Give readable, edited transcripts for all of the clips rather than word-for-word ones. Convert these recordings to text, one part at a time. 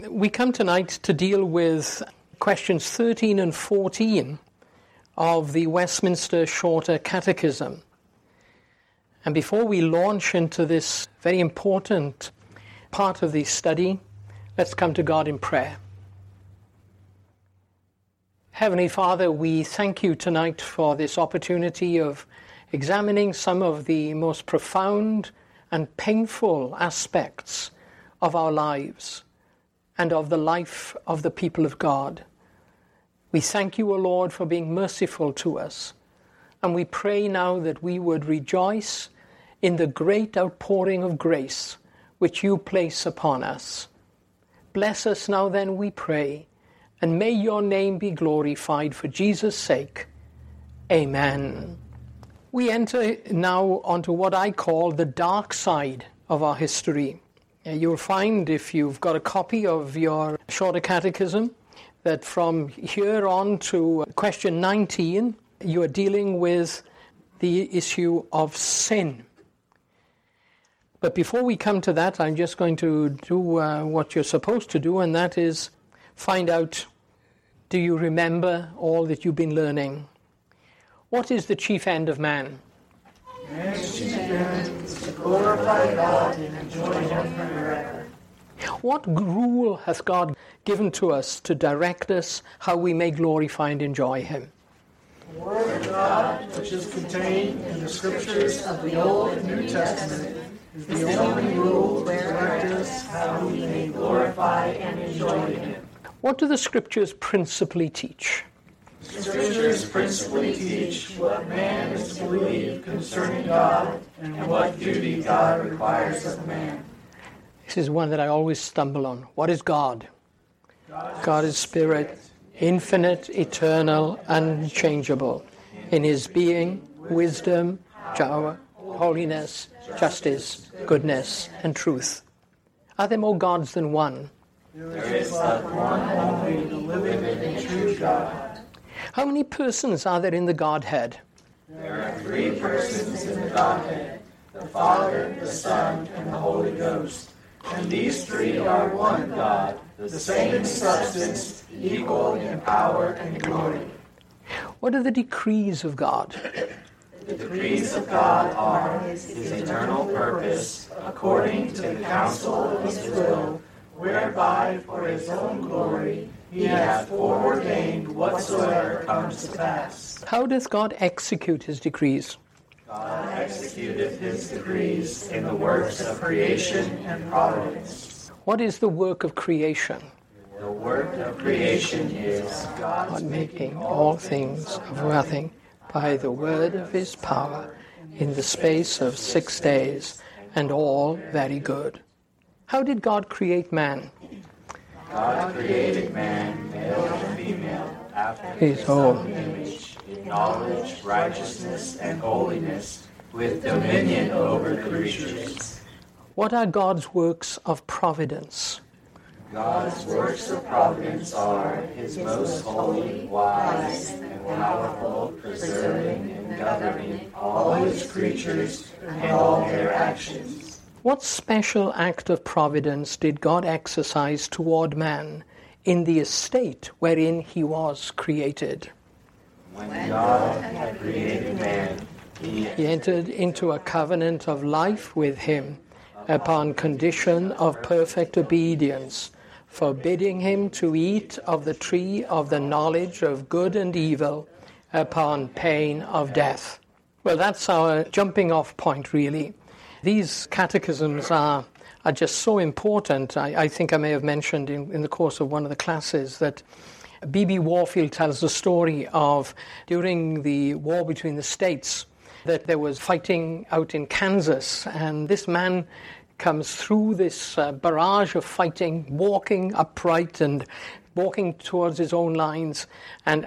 We come tonight to deal with questions 13 and 14 of the Westminster Shorter Catechism. And before we launch into this very important part of the study, let's come to God in prayer. Heavenly Father, we thank you tonight for this opportunity of examining some of the most profound and painful aspects of our lives and of the life of the people of God. We thank you, O Lord, for being merciful to us. And we pray now that we would rejoice in the great outpouring of grace which you place upon us. Bless us now then, we pray, and may your name be glorified for Jesus' sake. Amen. We enter now onto what I call the dark side of our history. You'll find, if you've got a copy of your Shorter Catechism, that from here on to question 19, you are dealing with the issue of sin. But before we come to that, I'm just going to do what you're supposed to do, and that is find out, do you remember all that you've been learning? What is the chief end of man? Man's chief end is to glorify God and enjoy Him forever. What rule hath God given to us to direct us how we may glorify and enjoy Him? The Word of God, which is contained in the Scriptures of the Old and New Testament, is the only rule to direct us how we may glorify and enjoy Him. What do the Scriptures principally teach? The Scriptures principally teach what man is to believe concerning God and what duty God requires of man. This is one that I always stumble on. What is God? God is spirit, infinite, eternal, unchangeable. In his being, wisdom, power, holiness, justice, goodness, and truth. Are there more gods than one? There is but one only, the living and true God. How many persons are there in the Godhead? There are three persons in the Godhead, the Father, the Son, and the Holy Ghost. And these three are one God, the same in substance, equal in power and glory. What are the decrees of God? The decrees of God are His eternal purpose, according to the counsel of His will, whereby for His own glory He hath foreordained whatsoever comes to pass. How doth God execute His decrees? God executeth His decrees in the works of creation and providence. What is the work of creation? The work of creation is God making all things of nothing by the word of His power in the space of 6 days, and all very good. How did God create man? God created man, male and female, after His own image, in knowledge, righteousness, and holiness, with dominion over the creatures. What are God's works of providence? God's works of providence are His most holy, wise, and powerful, preserving and governing all His creatures and all their actions. What special act of providence did God exercise toward man in the estate wherein he was created? When God had created man, He entered into a covenant of life with him upon condition of perfect obedience, forbidding him to eat of the tree of the knowledge of good and evil upon pain of death. Well, that's our jumping off point, really. These catechisms are just so important. I think I may have mentioned in the course of one of the classes that B.B. Warfield tells the story of during the war between the states that there was fighting out in Kansas, and this man comes through this barrage of fighting, walking upright and walking towards his own lines, and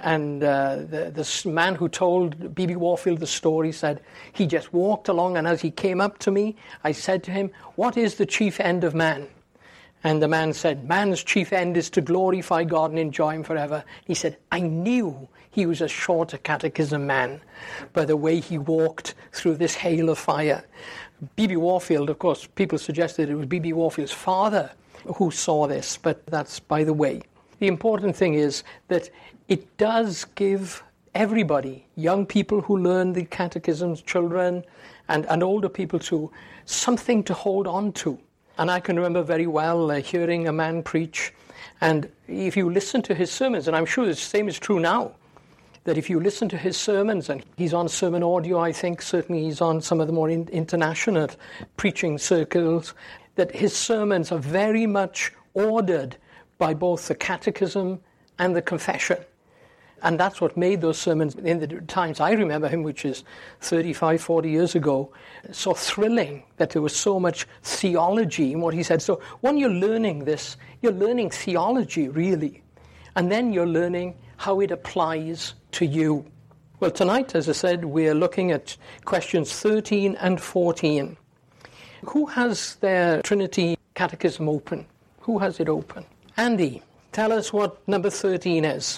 the man who told B.B. Warfield the story said, he just walked along, and as he came up to me, I said to him, what is the chief end of man? And the man said, man's chief end is to glorify God and enjoy Him forever. He said, I knew he was a Shorter Catechism man by the way he walked through this hail of fire. B.B. Warfield, of course, people suggested it was B.B. Warfield's father who saw this, but that's by the way. The important thing is that it does give everybody, young people who learn the catechisms, children, and older people too, something to hold on to. And I can remember very well hearing a man preach, and if you listen to his sermons, and I'm sure the same is true now, that if you listen to his sermons, and he's on sermon audio, I think, certainly he's on some of the more international preaching circles, that his sermons are very much ordered by both the catechism and the confession. And that's what made those sermons, in the times I remember him, which is 35, 40 years ago, so thrilling that there was so much theology in what he said. So when you're learning this, you're learning theology, really. And then you're learning how it applies to you. Well, tonight, as I said, we're looking at questions 13 and 14. Who has their Trinity Catechism open? Who has it open? Andy, tell us what number 13 is.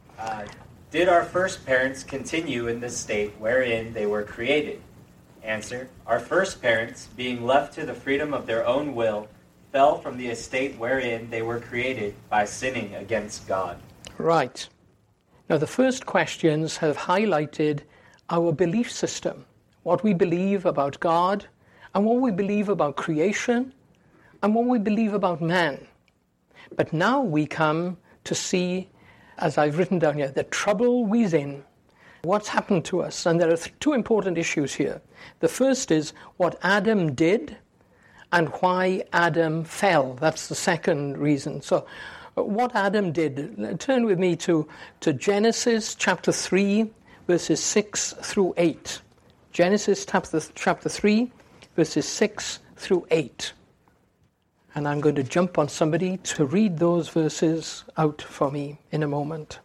Did our first parents continue in the state wherein they were created? Answer, our first parents, being left to the freedom of their own will, fell from the estate wherein they were created by sinning against God. Right. Now, the first questions have highlighted our belief system, what we believe about God, and what we believe about creation, and what we believe about man. But now we come to see, as I've written down here, the trouble we're in, what's happened to us. And there are two important issues here. The first is what Adam did and why Adam fell. That's the second reason. So what Adam did, turn with me to Genesis chapter 3, verses 6 through 8. Genesis chapter 3, verses 6 through 8. And I'm going to jump on somebody to read those verses out for me in a moment.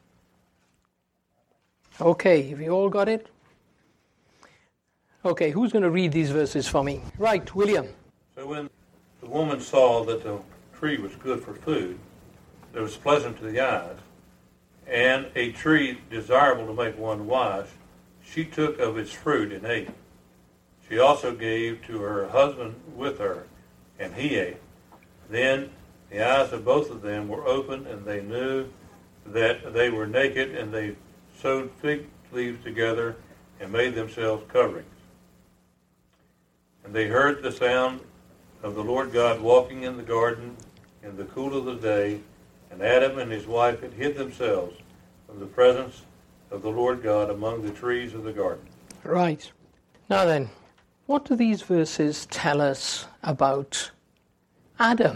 Okay, have you all got it? Okay, who's going to read these verses for me? Right, William. So when the woman saw that the tree was good for food, that was pleasant to the eyes, and a tree desirable to make one wise, she took of its fruit and ate. She also gave to her husband with her, and he ate. Then the eyes of both of them were opened, and they knew that they were naked, and they sewed fig leaves together and made themselves coverings. And they heard the sound of the Lord God walking in the garden in the cool of the day, and Adam and his wife had hid themselves from the presence of the Lord God among the trees of the garden. Right. Now then, what do these verses tell us about Adam?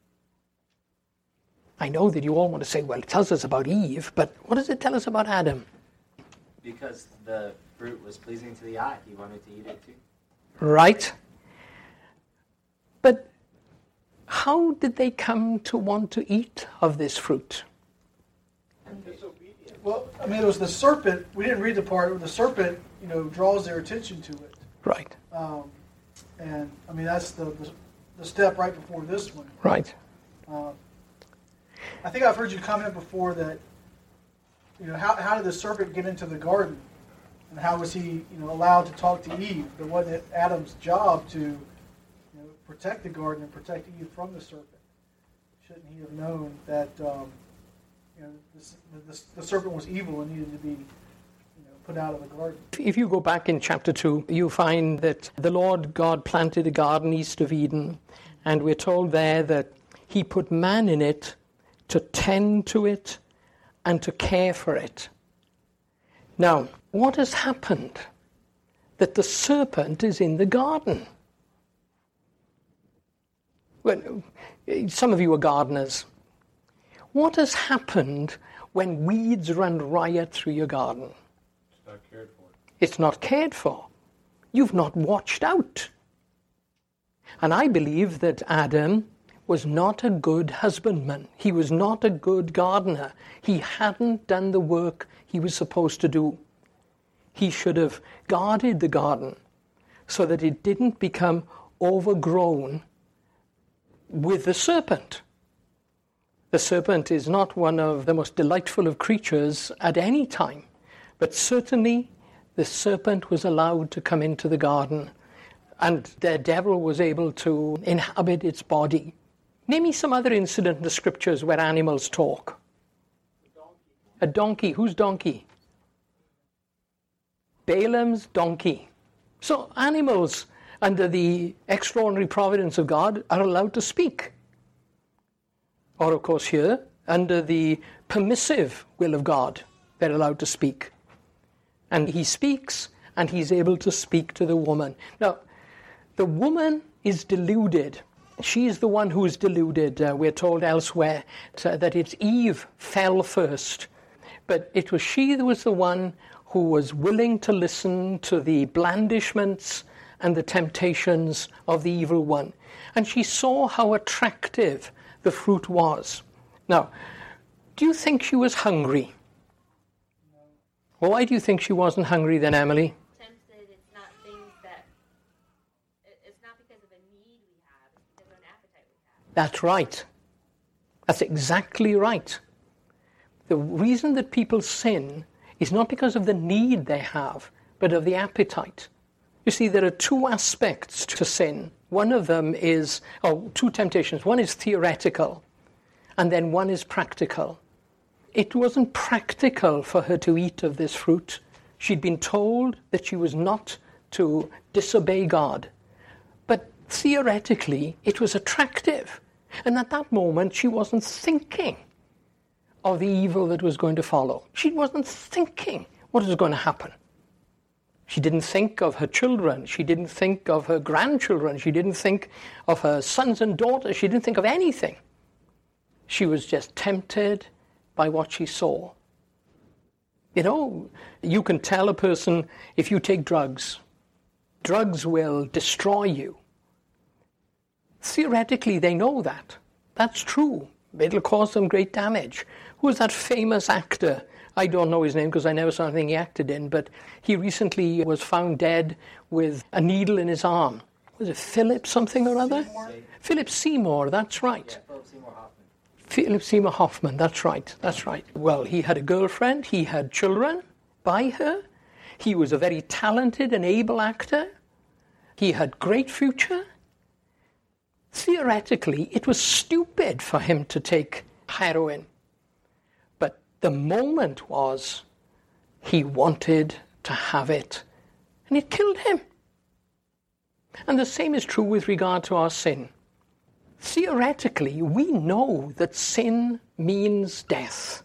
I know that you all want to say, well, it tells us about Eve, but what does it tell us about Adam? Because the fruit was pleasing to the eye, he wanted to eat it too. Right. But how did they come to want to eat of this fruit? Well, I mean, it was the serpent. We didn't read the part where the serpent, draws their attention to it. Right. And I mean, that's the step right before this one. Right. I think I've heard you comment before that, how did the serpent get into the garden? And how was he, allowed to talk to Eve? But wasn't it Adam's job to, protect the garden and protect Eve from the serpent? Shouldn't he have known that, the serpent was evil and needed to be, put out of the garden? If you go back in chapter 2, you find that the Lord God planted a garden east of Eden, and we're told there that he put man in it to tend to it and to care for it. Now, what has happened that the serpent is in the garden? Well, some of you are gardeners. What has happened when weeds run riot through your garden? It's not cared for. It's not cared for. You've not watched out. And I believe that Adam was not a good husbandman. He was not a good gardener. He hadn't done the work he was supposed to do. He should have guarded the garden so that it didn't become overgrown with the serpent. The serpent is not one of the most delightful of creatures at any time, but certainly the serpent was allowed to come into the garden, and the devil was able to inhabit its body Name me some other incident in the scriptures where animals talk. A donkey. Whose donkey? Balaam's donkey. So animals, under the extraordinary providence of God, are allowed to speak. Or, of course, here, under the permissive will of God, they're allowed to speak. And he speaks, and he's able to speak to the woman. Now, the woman is deluded. She's the one who is deluded. We're told elsewhere that it's Eve fell first. But it was she that was the one who was willing to listen to the blandishments and the temptations of the evil one. And she saw how attractive the fruit was. Now, do you think she was hungry? Well, why do you think she wasn't hungry then, Emily? Tempted, it's not things that, it's not because of a need we have, it's because of an appetite we have. That's right. That's exactly right. The reason that people sin is not because of the need they have, but of the appetite. You see, there are two aspects to sin. One of them is, two temptations. One is theoretical, and then one is practical. It wasn't practical for her to eat of this fruit. She'd been told that she was not to disobey God. But theoretically, it was attractive. And at that moment, she wasn't thinking of the evil that was going to follow. She wasn't thinking what was going to happen. She didn't think of her children. She didn't think of her grandchildren. She didn't think of her sons and daughters. She didn't think of anything. She was just tempted by what she saw. You know, you can tell a person, if you take drugs, drugs will destroy you. Theoretically, they know that. That's true. It'll cause them great damage. Who was that famous actor? I don't know his name because I never saw anything he acted in, but he recently was found dead with a needle in his arm. Was it Philip something or other? Philip Seymour, that's right. Yeah, Philip Seymour Hoffman. Philip Seymour Hoffman, that's right. Well, he had a girlfriend, he had children by her, he was a very talented and able actor, he had great future. Theoretically, it was stupid for him to take heroin. But the moment was he wanted to have it, and it killed him. And the same is true with regard to our sin. Theoretically, we know that sin means death.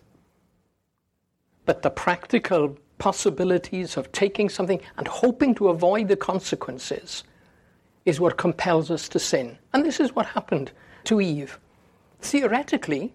But the practical possibilities of taking something and hoping to avoid the consequences is what compels us to sin. And this is what happened to Eve. Theoretically,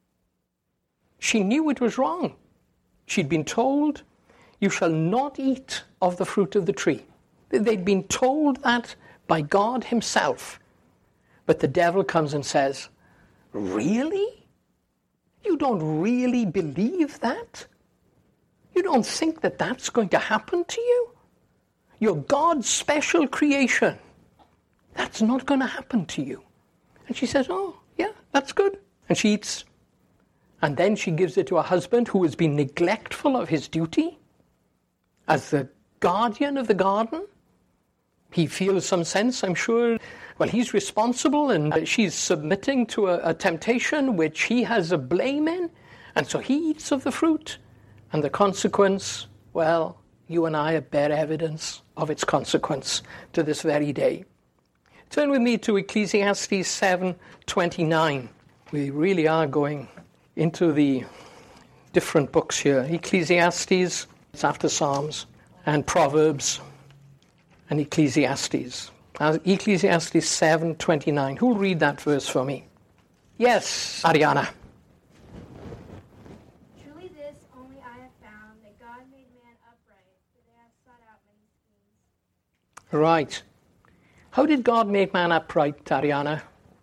she knew it was wrong. She'd been told, you shall not eat of the fruit of the tree. They'd been told that by God himself. But the devil comes and says, really? You don't really believe that? You don't think that that's going to happen to you? You're God's special creation. That's not going to happen to you. And she says, oh, yeah, that's good. And she eats. And then she gives it to her husband, who has been neglectful of his duty as the guardian of the garden. He feels some sense, I'm sure. Well, he's responsible, and she's submitting to a temptation which he has a blame in. And so he eats of the fruit. And the consequence, well, you and I bear evidence of its consequence to this very day. Turn with me to Ecclesiastes 7:29. We really are going into the different books here. Ecclesiastes, it's after Psalms, and Proverbs, and Ecclesiastes. Ecclesiastes 7:29. Who'll read that verse for me? Yes, Ariana. Truly this only I have found, that God made man upright, but they have sought out many schemes. Right. How did God make man upright, Ariana?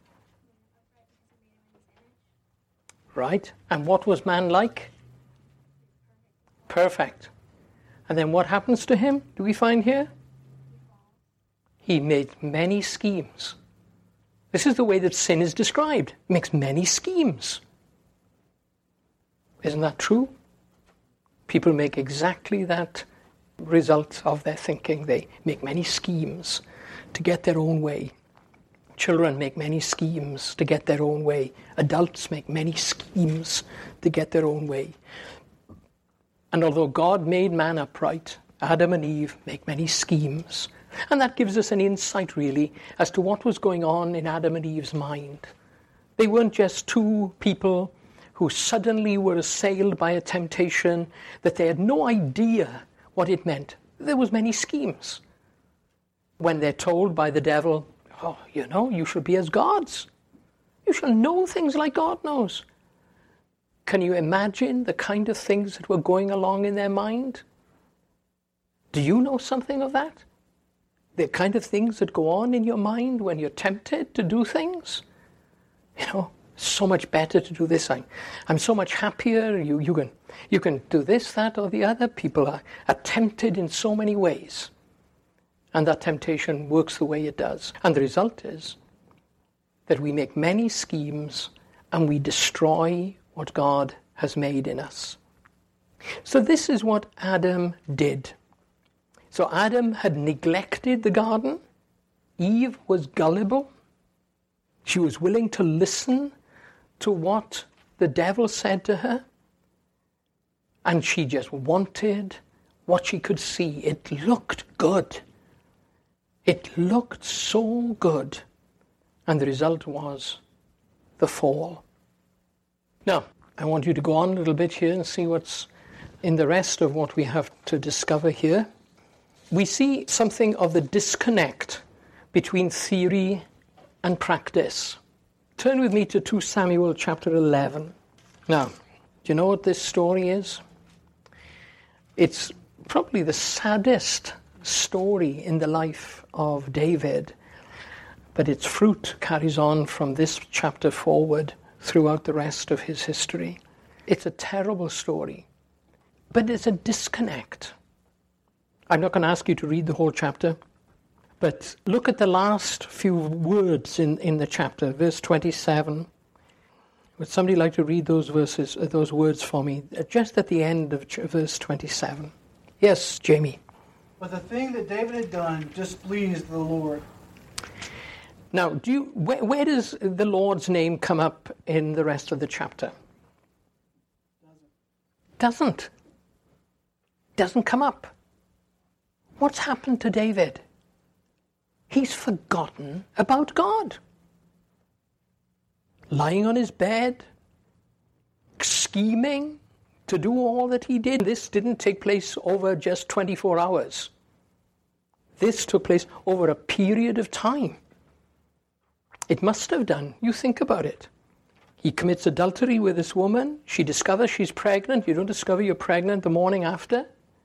Right. And what was man like? Perfect. And then what happens to him, do we find here? He made many schemes. This is the way that sin is described. He makes many schemes. Isn't that true? People make exactly that result of their thinking. They make many schemes to get their own way. Children make many schemes to get their own way. Adults make many schemes to get their own way. And although God made man upright, Adam and Eve make many schemes. And that gives us an insight, really, as to what was going on in Adam and Eve's mind. They weren't just two people who suddenly were assailed by a temptation that they had no idea what it meant. There was many schemes. When they're told by the devil, oh, you should be as gods. You shall know things like God knows. Can you imagine the kind of things that were going along in their mind? Do you know something of that? The kind of things that go on in your mind when you're tempted to do things? So much better to do this. I'm so much happier. You can do this, that, or the other. People are tempted in so many ways. And that temptation works the way it does. And the result is that we make many schemes and we destroy what God has made in us. So this is what Adam did. So Adam had neglected the garden. Eve was gullible. She was willing to listen to what the devil said to her. And she just wanted what she could see. It looked good. It looked so good. And the result was the fall. Now, I want you to go on a little bit here and see what's in the rest of what we have to discover here. We see something of the disconnect between theory and practice. Turn with me to 2 Samuel chapter 11. Now, do you know what this story is? It's probably the saddest story in the life of David, but its fruit carries on from this chapter forward throughout the rest of his history. It's a terrible story, but it's a disconnect. I'm not going to ask you to read the whole chapter, but look at the last few words in the chapter, verse 27. Would somebody like to read those words for me, just at the end of verse 27? Yes, Jamie. But the thing that David had done displeased the Lord. Now, where does the Lord's name come up in the rest of the chapter? Doesn't come up. What's happened to David? He's forgotten about God. Lying on his bed, scheming to do all that he did. This didn't take place over just 24 hours. This took place over a period of time. It must have done. You think about it. He commits adultery with this woman. She discovers she's pregnant. You don't discover you're pregnant the morning after.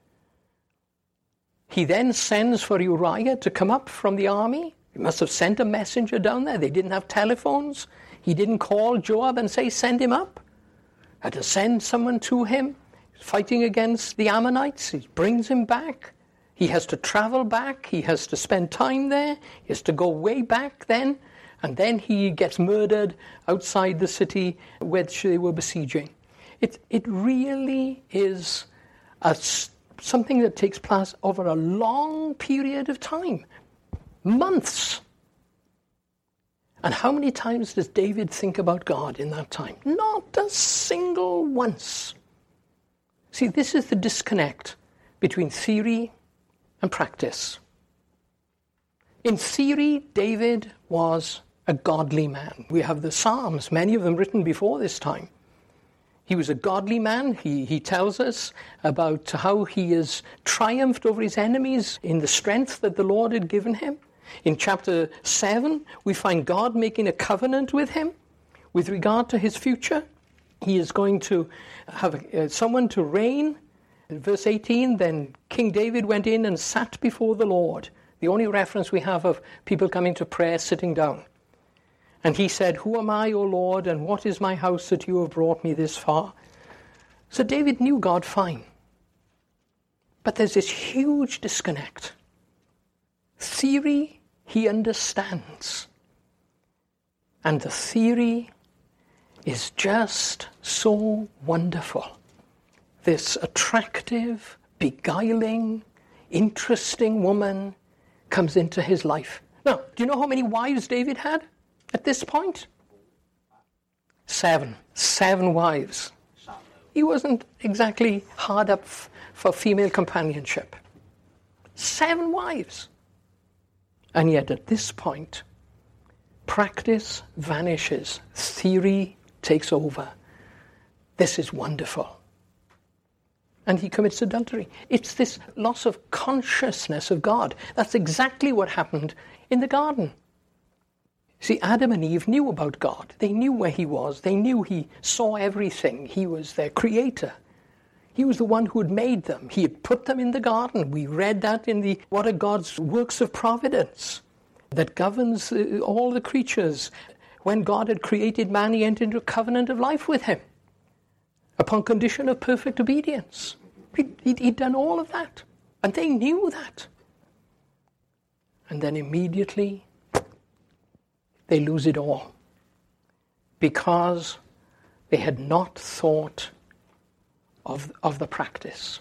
He then sends for Uriah to come up from the army. He must have sent a messenger down there. They didn't have telephones. He didn't call Joab and say, send him up. Had to send someone to him. He's fighting against the Ammonites. He brings him back. He has to travel back. He has to spend time there. He has to go way back then. And then he gets murdered outside the city which they were besieging. It really is something that takes place over a long period of time. Months. And how many times does David think about God in that time? Not a single once. See, this is the disconnect between theory and practice. In theory, David was a godly man. We have the Psalms, many of them written before this time. He was a godly man. He tells us about how he has triumphed over his enemies in the strength that the Lord had given him. In chapter 7, we find God making a covenant with him with regard to his future. He is going to have someone to reign. In verse 18, then King David went in and sat before the Lord. The only reference we have of people coming to prayer sitting down. And he said, who am I, O Lord, and what is my house that you have brought me this far? So David knew God fine. But there's this huge disconnect. Theory, he understands. And the theory is just so wonderful. This attractive, beguiling, interesting woman comes into his life. Now, do you know how many wives David had at this point? 7. 7 wives. He wasn't exactly hard up for female companionship. 7 wives. And yet at this point, practice vanishes. Theory takes over. This is wonderful. And he commits adultery. It's this loss of consciousness of God. That's exactly what happened in the garden. See, Adam and Eve knew about God. They knew where he was. They knew he saw everything. He was their creator. He was the one who had made them. He had put them in the garden. We read that in what are God's works of providence that governs all the creatures. When God had created man, he entered into a covenant of life with him upon condition of perfect obedience. He'd done all of that. And they knew that. And then immediately they lose it all because they had not thought of the practice.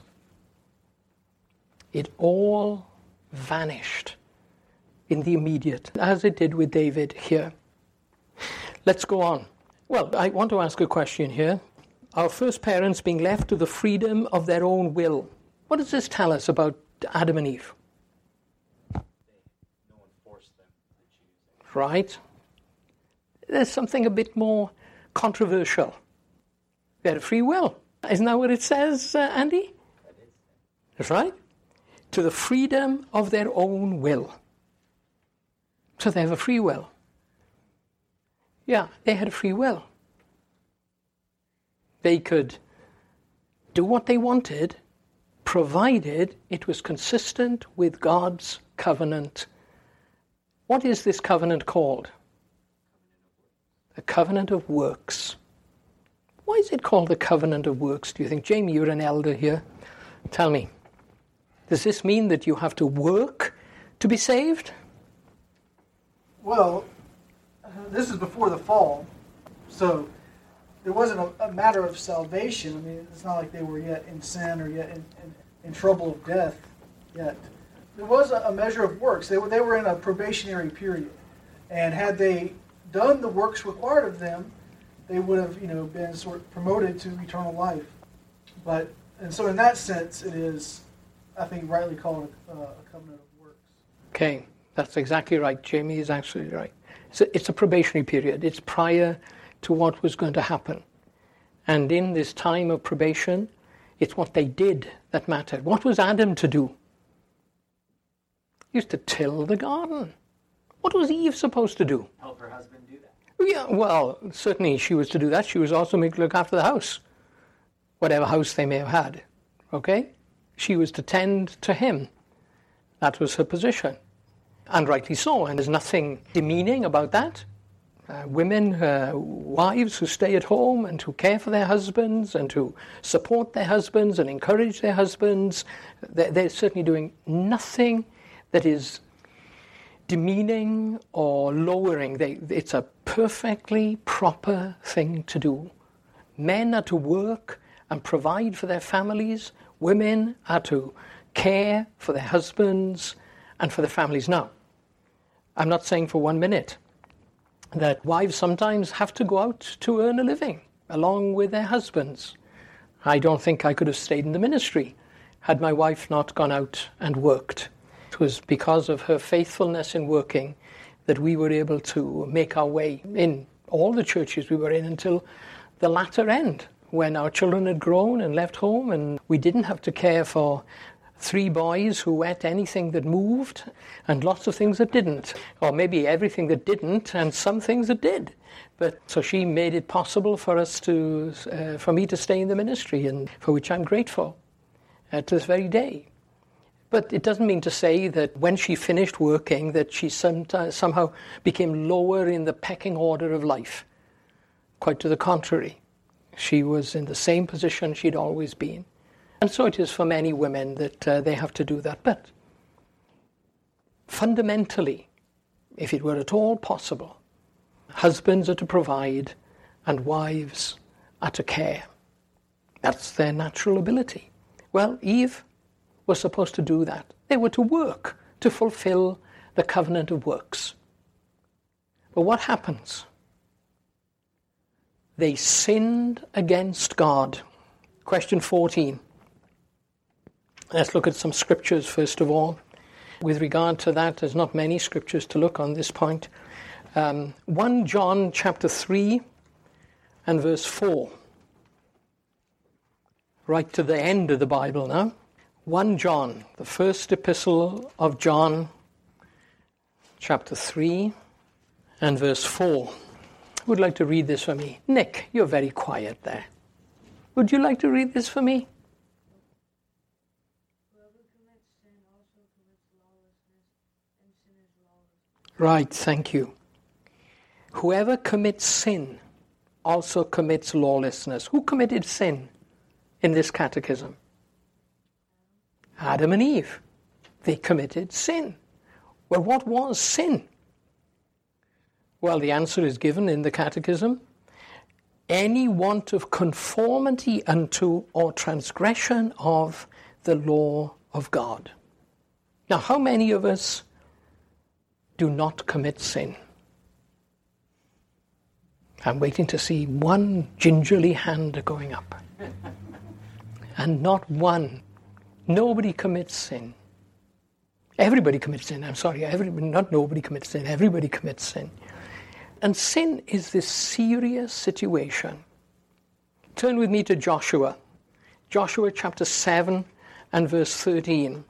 It all vanished in the immediate, as it did with David here. Let's go on. Well, I want to ask a question here. Our first parents being left to the freedom of their own will. What does this tell us about Adam and Eve? No one forced them to choose. Right. There's something a bit more controversial. They had a free will. Isn't that what it says, Andy? That's right. To the freedom of their own will. So they have a free will. Yeah, they had a free will. They could do what they wanted, provided it was consistent with God's covenant. What is this covenant called? The covenant of works. Why is it called the covenant of works, do you think? Jamie, you're an elder here. Tell me, does this mean that you have to work to be saved? Well, this is before the fall, so there wasn't a matter of salvation. I mean, it's not like they were yet in sin or yet in trouble of death yet. There was a measure of works. They were in a probationary period, and had they done the works required of them, they would have, been sort of promoted to eternal life. And so in that sense, it is, I think, rightly called a covenant of works. Okay, that's exactly right. Jamie is absolutely right. It's a probationary period. It's prior to what was going to happen. And in this time of probation, it's what they did that mattered. What was Adam to do? He used to till the garden. What was Eve supposed to do? Help her husband do that. Yeah, well, certainly she was to do that. She was also to look after the house, whatever house they may have had. Okay? She was to tend to him. That was her position. And rightly so, and there's nothing demeaning about that. Women, wives who stay at home and who care for their husbands and who support their husbands and encourage their husbands, they're certainly doing nothing that is demeaning or lowering. It's a perfectly proper thing to do. Men are to work and provide for their families. Women are to care for their husbands and for their families. Now, I'm not saying for 1 minute that wives sometimes have to go out to earn a living along with their husbands. I don't think I could have stayed in the ministry had my wife not gone out and worked. It was because of her faithfulness in working that we were able to make our way in all the churches we were in until the latter end, when our children had grown and left home and we didn't have to care for 3 boys who ate anything that moved and lots of things that didn't, or maybe everything that didn't and some things that did. But so she made it possible for us for me to stay in the ministry, and for which I'm grateful to this very day. But it doesn't mean to say that when she finished working that she somehow became lower in the pecking order of life. Quite to the contrary. She was in the same position she'd always been. And so it is for many women that they have to do that. But fundamentally, if it were at all possible, husbands are to provide and wives are to care. That's their natural ability. Well, Eve was supposed to do that. They were to work to fulfill the covenant of works. But what happens? They sinned against God. Question 14. Let's look at some scriptures first of all. With regard to that, there's not many scriptures to look on this point. 1 John chapter 3 and verse 4. Right to the end of the Bible now. 1 John, the first epistle of John, chapter 3 and verse 4. Who would like to read this for me? Nick, you're very quiet there. Would you like to read this for me? Right, thank you. Whoever commits sin also commits lawlessness. Who committed sin in this catechism? Adam and Eve. They committed sin. Well, what was sin? Well, the answer is given in the catechism. Any want of conformity unto or transgression of the law of God. Now, how many of us do not commit sin? I'm waiting to see one gingerly hand going up. And not one. Nobody commits sin. Everybody commits sin. I'm sorry, not nobody commits sin. Everybody commits sin. And sin is this serious situation. Turn with me to Joshua. Joshua chapter 7 and verse 13.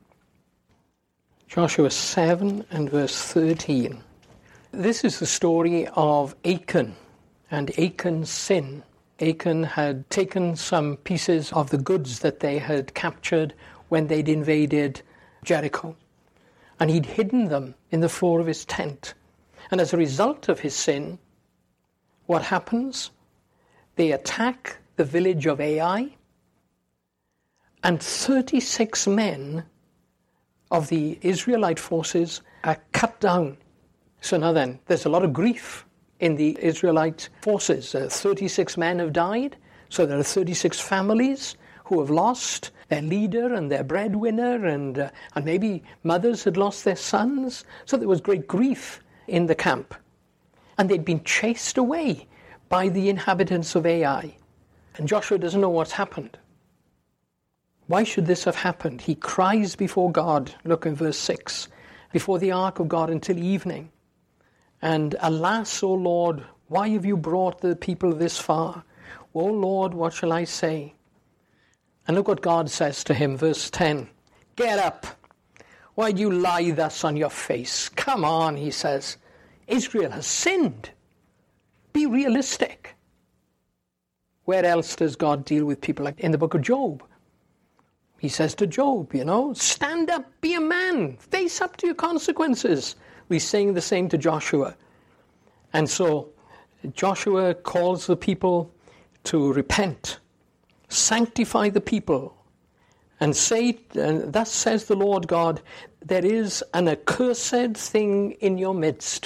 Joshua 7 and verse 13. This is the story of Achan and Achan's sin. Achan had taken some pieces of the goods that they had captured when they'd invaded Jericho. And he'd hidden them in the floor of his tent. And as a result of his sin, what happens? They attack the village of Ai, and 36 men of the Israelite forces are cut down. So now then, there's a lot of grief in the Israelite forces. 36 men have died, so there are 36 families who have lost their leader and their breadwinner, and maybe mothers had lost their sons. So there was great grief in the camp. And they'd been chased away by the inhabitants of Ai. And Joshua doesn't know what's happened. Why should this have happened? He cries before God, look in verse 6, before the ark of God until evening. And alas, O Lord, why have you brought the people this far? O Lord, what shall I say? And look what God says to him, verse 10. Get up. Why do you lie thus on your face? Come on, he says. Israel has sinned. Be realistic. Where else does God deal with people? Like in the book of Job. He says to Job, stand up, be a man, face up to your consequences. We're saying the same to Joshua. And so Joshua calls the people to repent, sanctify the people, and say, thus says the Lord God, there is an accursed thing in your midst.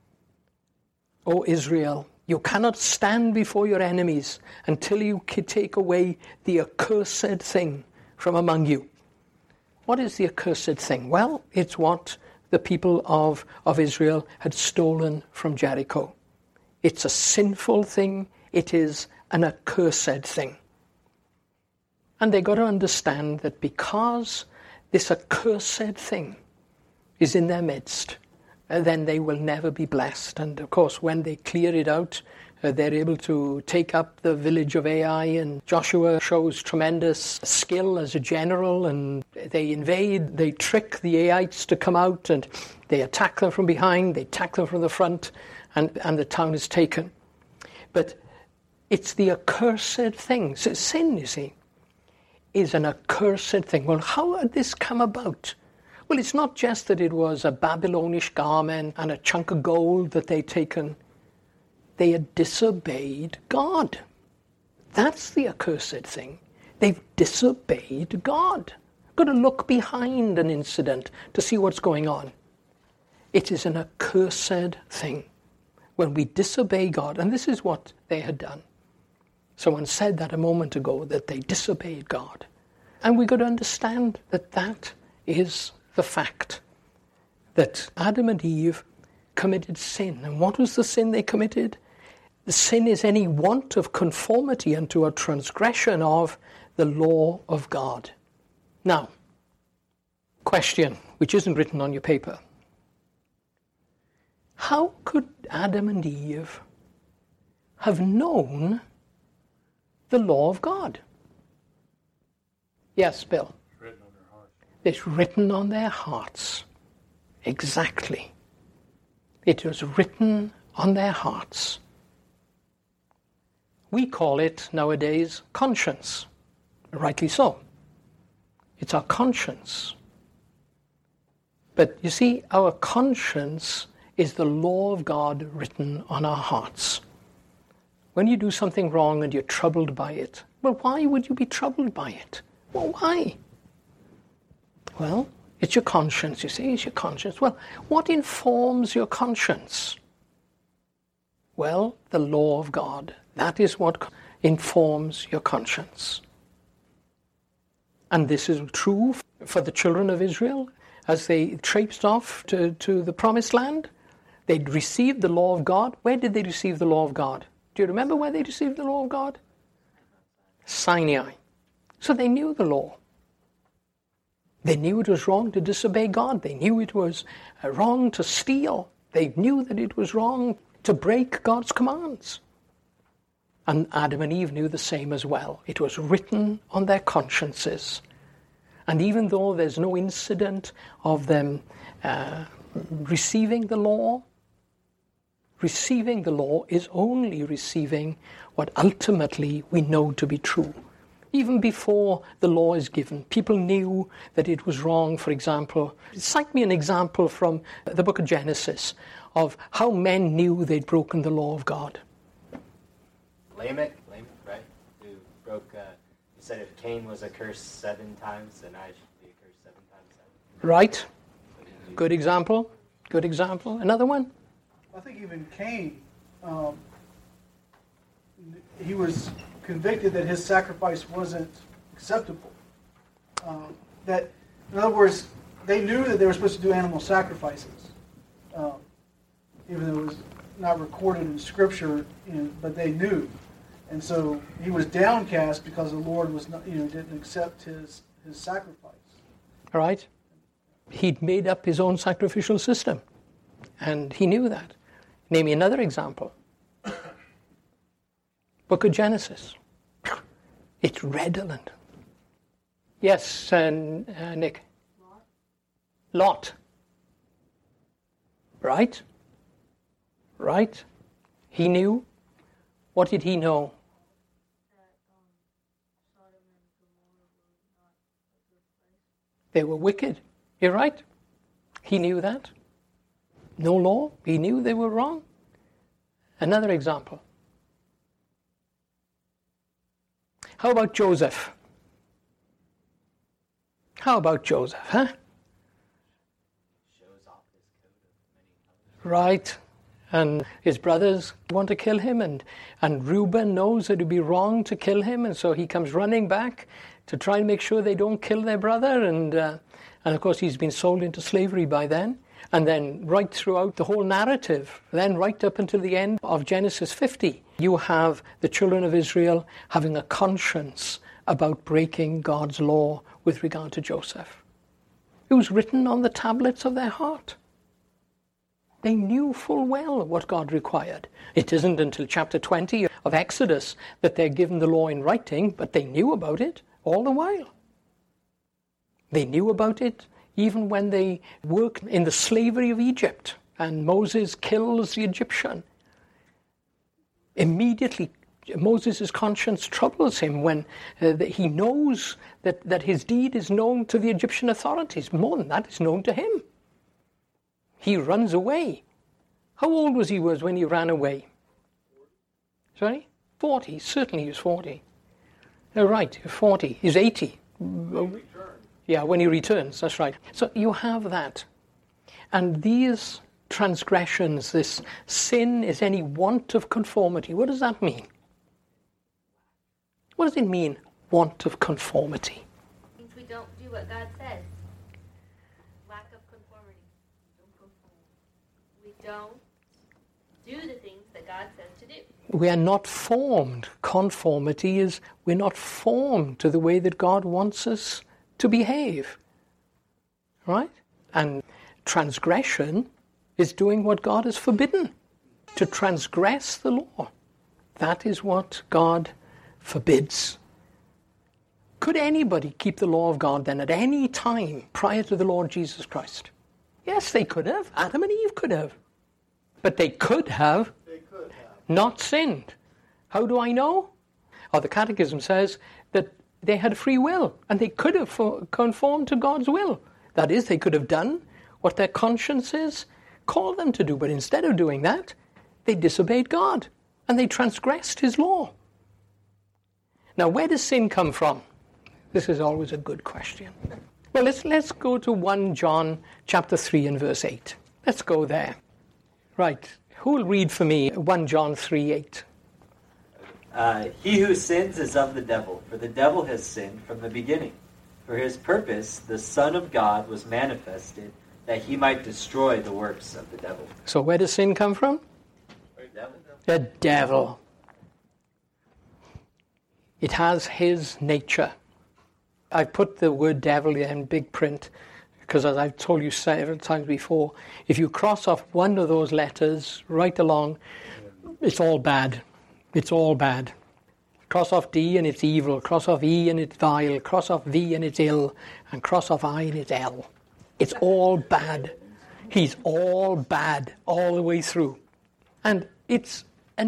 O Israel, you cannot stand before your enemies until you take away the accursed thing from among you. What is the accursed thing? Well, it's what the people of Israel had stolen from Jericho. It's a sinful thing. It is an accursed thing. And they got to understand that because this accursed thing is in their midst, then they will never be blessed. And of course, when they clear it out, they're able to take up the village of Ai, and Joshua shows tremendous skill as a general, and they invade, they trick the Aites to come out, and they attack them from behind, they attack them from the front, and the town is taken. But it's the accursed thing. So sin, you see, is an accursed thing. Well, how had this come about? Well, it's not just that it was a Babylonish garment and a chunk of gold that they'd taken. They had disobeyed God. That's the accursed thing. They've disobeyed God. Got to look behind an incident to see what's going on. It is an accursed thing when we disobey God. And this is what they had done. Someone said that a moment ago, that they disobeyed God. And we've got to understand that that is the fact. that Adam and Eve committed sin. And what was the sin they committed? The sin is any want of conformity unto a transgression of the law of God. Now, question, which isn't written on your paper. How could Adam and Eve have known the law of God? Yes, Bill? It's written on their hearts. It's written on their hearts. Exactly. It was written on their hearts. We call it nowadays conscience. Rightly so. It's our conscience. But you see, our conscience is the law of God written on our hearts. When you do something wrong and you're troubled by it, well, why would you be troubled by it? Well, why? Well, it's your conscience, you see, it's your conscience. Well, what informs your conscience? Well, the law of God. That is what informs your conscience. And this is true for the children of Israel as they traipsed off to the promised land. They'd received the law of God. Where did they receive the law of God? Do you remember where they received the law of God? Sinai. So they knew the law. They knew it was wrong to disobey God. They knew it was wrong to steal. They knew that it was wrong to break God's commands. And Adam and Eve knew the same as well. It was written on their consciences. And even though there's no incident of them receiving the law is only receiving what ultimately we know to be true. Even before the law is given, people knew that it was wrong. For example, cite me an example from the book of Genesis of how men knew they'd broken the law of God. Lamech, right? Who broke, he said if Cain was accursed 7 times, then I should be accursed 7 times 7. Right. Good example. Good example. Another one? I think even Cain, he was convicted that his sacrifice wasn't acceptable. That, in other words, they knew that they were supposed to do animal sacrifices, even though it was not recorded in Scripture, but they knew. And so he was downcast because the Lord was not, didn't accept his sacrifice. All right. He'd made up his own sacrificial system, and he knew that. Name me another example. Book of Genesis. It's redolent. Yes, Nick. Lot. Right? Right? He knew. What did he know? They were wicked. You're right. He knew that. No law. He knew they were wrong. Another example. How about Joseph? How about Joseph, huh? Shows off his coat of many colors. Right. And his brothers want to kill him, and Reuben knows that it would be wrong to kill him, and so he comes running back to try and make sure they don't kill their brother, and of course he's been sold into slavery by then. And then right throughout the whole narrative, then right up until the end of Genesis 50, you have the children of Israel having a conscience about breaking God's law with regard to Joseph. It was written on the tablets of their heart. They knew full well what God required. It isn't until chapter 20 of Exodus that they're given the law in writing, but they knew about it all the while. They knew about it even when they worked in the slavery of Egypt and Moses kills the Egyptian. Immediately, Moses' conscience troubles him when he knows that his deed is known to the Egyptian authorities. More than that, it's known to him. He runs away. How old was he when he ran away? Sorry? 40. Certainly he was 40. Oh, right, 40. He's 80. Yeah, when he returns, that's right. So you have that. And these transgressions, this sin is any want of conformity. What does that mean? What does it mean, want of conformity? It means we don't do what God says. Lack of conformity. don't do the things that God says to do. We are not formed. Conformity is we're not formed to the way that God wants us to behave. Right? And transgression is doing what God has forbidden. To transgress the law. That is what God forbids. Could anybody keep the law of God then at any time prior to the Lord Jesus Christ? Yes, they could have. Adam and Eve could have. But they could have not sinned. How do I know? Oh, the Catechism says that they had free will and they could have conformed to God's will. That is, they could have done what their consciences called them to do. But instead of doing that, they disobeyed God and they transgressed his law. Now, where does sin come from? This is always a good question. Well, let's go to 1 John chapter 3 and verse 8. Let's go there. Right. Who will read for me 1 John 3:8? He who sins is of the devil, for the devil has sinned from the beginning. For his purpose, the Son of God was manifested, that he might destroy the works of the devil. So where does sin come from? The devil. It has his nature. I put the word devil in big print because, as I've told you several times before, if you cross off one of those letters right along, it's all bad. It's all bad. Cross off D and it's evil. Cross off E and it's vile. Cross off V and it's ill. And cross off I and it's L. It's all bad. He's all bad all the way through. And it's an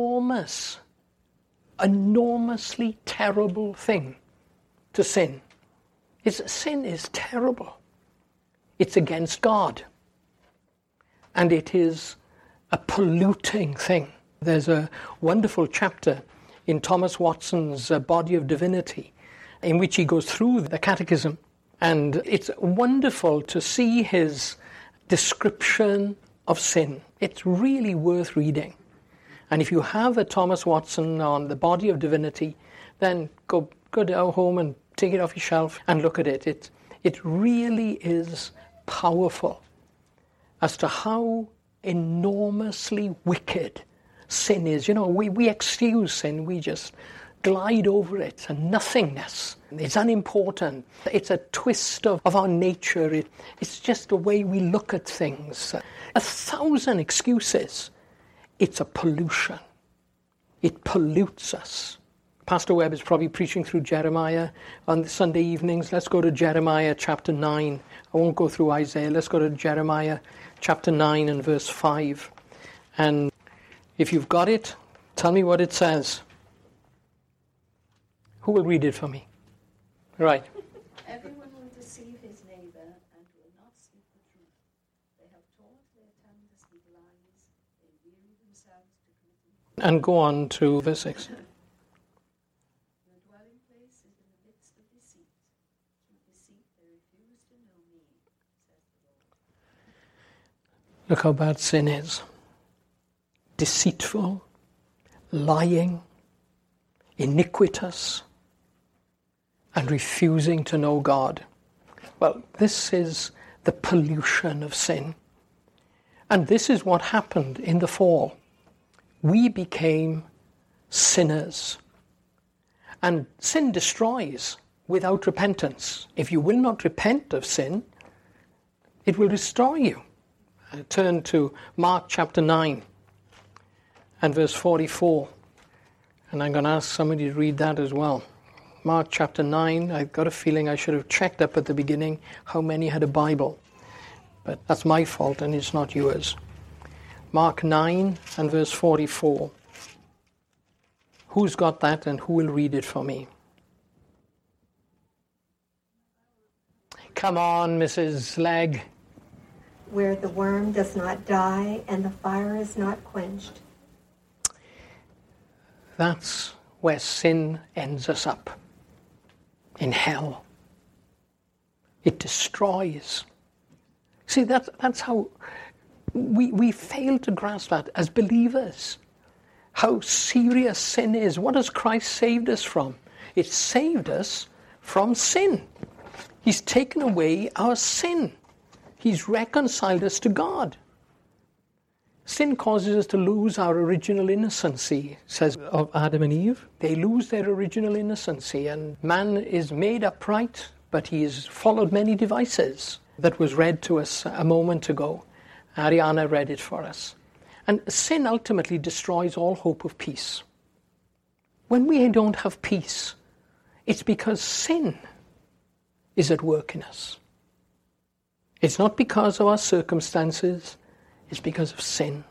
enormously terrible thing to sin. Sin is terrible. It's against God. And it is a polluting thing. There's a wonderful chapter in Thomas Watson's Body of Divinity in which he goes through the Catechism. And it's wonderful to see his description of sin. It's really worth reading. And if you have a Thomas Watson on the Body of Divinity, then go down home and take it off your shelf and look at it. It really is powerful as to how enormously wicked sin is. You know, we excuse sin, we just glide over it, and nothingness. It's unimportant. It's a twist of our nature. It's just the way we look at things. 1,000 excuses. It's a pollution. It pollutes us. Pastor Webb is probably preaching through Jeremiah on Sunday evenings. Let's go to Jeremiah chapter 9. I won't go through Isaiah. Let's go to Jeremiah chapter 9 and verse 5. And if you've got it, tell me what it says. Who will read it for me? Right. Everyone will deceive his neighbor and will not speak the truth. They have taught their tongue to speak lies. They weary themselves to commit. And go on to verse 6. Your dwelling place is in the midst of deceit. Through deceit they refuse to know me, says the Lord. Look how bad sin is. Deceitful, lying, iniquitous, and refusing to know God. Well, this is the pollution of sin. And this is what happened in the fall. We became sinners. And sin destroys without repentance. If you will not repent of sin, it will destroy you. Turn to Mark chapter 9 and verse 44. And I'm going to ask somebody to read that as well. Mark chapter 9, I've got a feeling I should have checked up at the beginning how many had a Bible. But that's my fault and it's not yours. Mark 9 and verse 44. Who's got that and who will read it for me? Come on, Mrs. Legg. Where the worm does not die and the fire is not quenched. That's where sin ends us up. In hell. It destroys. See, that's how we fail to grasp that as believers. How serious sin is. What has Christ saved us from? It saved us from sin. He's taken away our sin. He's reconciled us to God. Sin causes us to lose our original innocency, says of Adam and Eve. They lose their original innocency, and man is made upright, but he has followed many devices. That was read to us a moment ago. Ariana read it for us. And sin ultimately destroys all hope of peace. When we don't have peace, it's because sin is at work in us. It's not because of our circumstances, it's because of sin.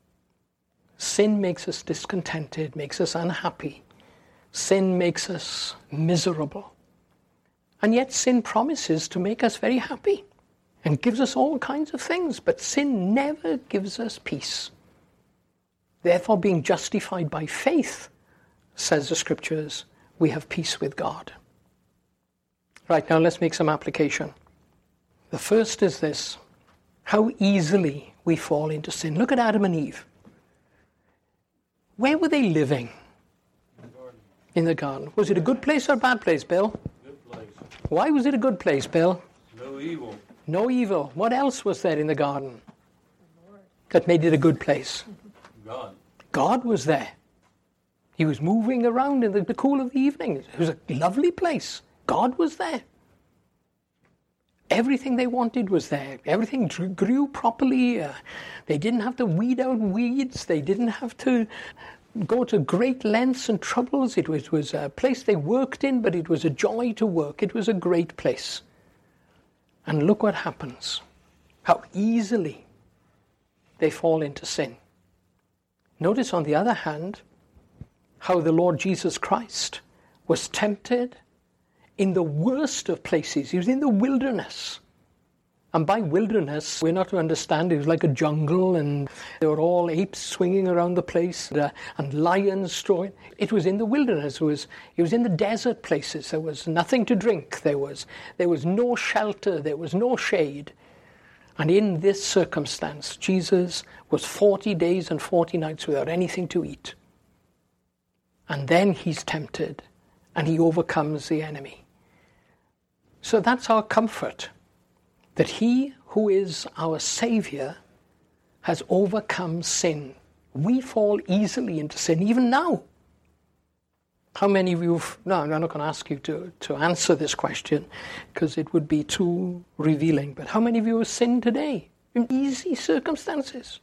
Sin makes us discontented, makes us unhappy. Sin makes us miserable. And yet sin promises to make us very happy and gives us all kinds of things, but sin never gives us peace. Therefore, being justified by faith, says the Scriptures, we have peace with God. Right, now let's make some application. The first is this: how easily we fall into sin. Look at Adam and Eve. Where were they living? In the garden. Was it a good place or a bad place, Bill? Good place. Why was it a good place, Bill? No evil. No evil. What else was there in the garden that made it a good place? God. God was there. He was moving around in the cool of the evening. It was a lovely place. God was there. Everything they wanted was there. Everything grew properly. They didn't have to weed out weeds. They didn't have to go to great lengths and troubles. It was a place they worked in, but it was a joy to work. It was a great place. And look what happens. How easily they fall into sin. Notice, on the other hand, how the Lord Jesus Christ was tempted in the worst of places. He was in the wilderness. And by wilderness, we're not to understand it was like a jungle and there were all apes swinging around the place and lions strolling. It was in the wilderness. It was in the desert places. There was nothing to drink. There was no shelter. There was no shade. And in this circumstance, Jesus was 40 days and 40 nights without anything to eat. And then he's tempted and he overcomes the enemy. So that's our comfort, that he who is our Savior has overcome sin. We fall easily into sin, even now. How many of you, no, I'm not going to ask you to answer this question because it would be too revealing, but how many of you have sinned today in easy circumstances?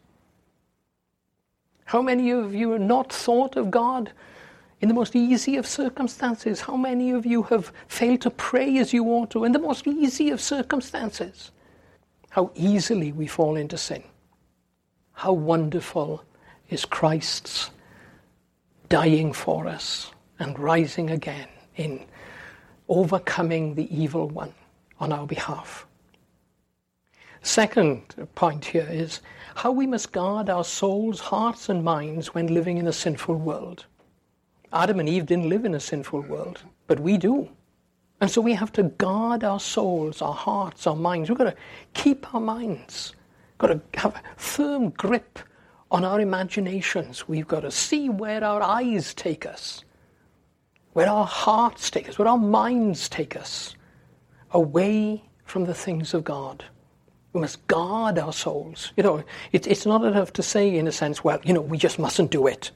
How many of you have not thought of God in the most easy of circumstances? How many of you have failed to pray as you ought to in the most easy of circumstances? How easily we fall into sin. How wonderful is Christ's dying for us and rising again in overcoming the evil one on our behalf. Second point here is how we must guard our souls, hearts and minds when living in a sinful world. Adam and Eve didn't live in a sinful world, but we do. And so we have to guard our souls, our hearts, our minds. We've got to keep our minds. We've got to have a firm grip on our imaginations. We've got to see where our eyes take us, where our hearts take us, where our minds take us, away from the things of God. We must guard our souls. It's not enough to say, in a sense, well, we just mustn't do it.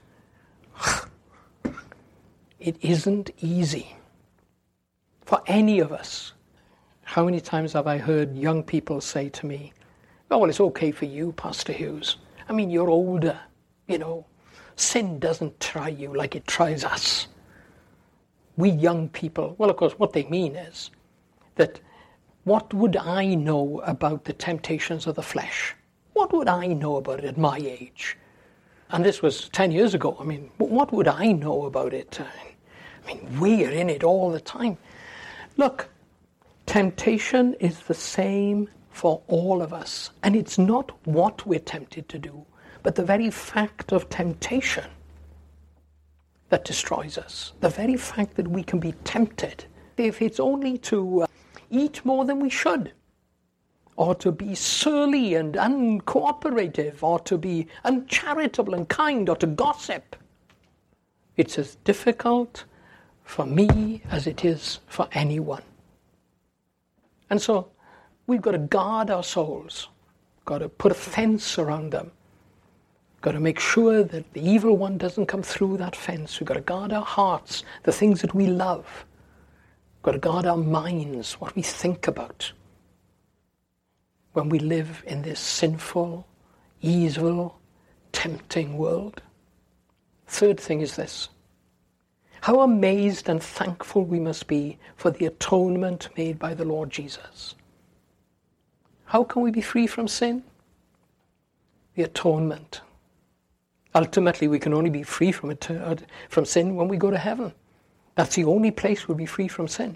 It isn't easy for any of us. How many times have I heard young people say to me, oh, well, it's okay for you, Pastor Hughes. I mean, you're older, Sin doesn't try you like it tries us. We young people, well, of course, what they mean is that what would I know about the temptations of the flesh? What would I know about it at my age? And this was 10 years ago. I mean, what would I know about it? We're in it all the time. Look, temptation is the same for all of us. And it's not what we're tempted to do, but the very fact of temptation that destroys us. The very fact that we can be tempted. If it's only to eat more than we should, or to be surly and uncooperative, or to be uncharitable and kind, or to gossip, it's as difficult for me as it is for anyone. And so we've got to guard our souls, got to put a fence around them. Got to make sure that the evil one doesn't come through that fence. We've got to guard our hearts, the things that we love. We've got to guard our minds, what we think about. When we live in this sinful, evil, tempting world. Third thing is this. How amazed and thankful we must be for the atonement made by the Lord Jesus. How can we be free from sin? The atonement. Ultimately, we can only be free from sin when we go to heaven. That's the only place we'll be free from sin.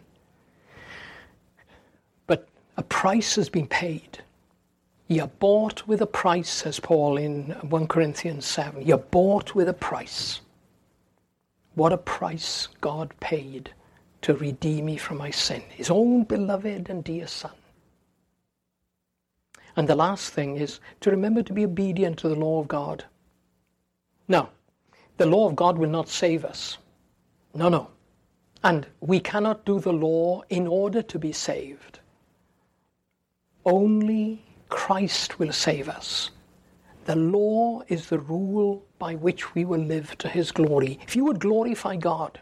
But a price has been paid. You're bought with a price, says Paul in 1 Corinthians 7. You're bought with a price. What a price God paid to redeem me from my sin. His own beloved and dear Son. And the last thing is to remember to be obedient to the law of God. Now, the law of God will not save us. No. And we cannot do the law in order to be saved. Only Christ will save us. The law is the rule by which we will live to his glory. If you would glorify God,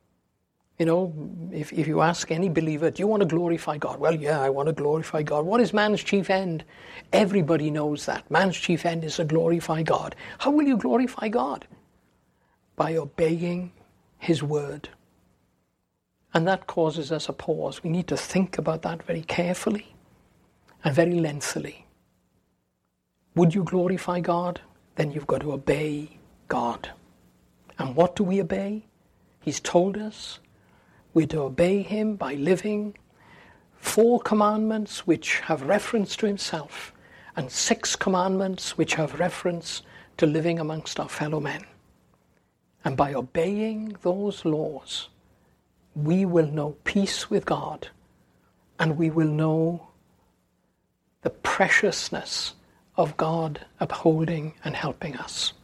if you ask any believer, do you want to glorify God? Well, yeah, I want to glorify God. What is man's chief end? Everybody knows that. Man's chief end is to glorify God. How will you glorify God? By obeying his word. And that causes us a pause. We need to think about that very carefully and very lengthily. Would you glorify God? Then you've got to obey God. And what do we obey? He's told us we're to obey him by living 4 commandments which have reference to himself and 6 commandments which have reference to living amongst our fellow men. And by obeying those laws, we will know peace with God and we will know the preciousness of God upholding and helping us.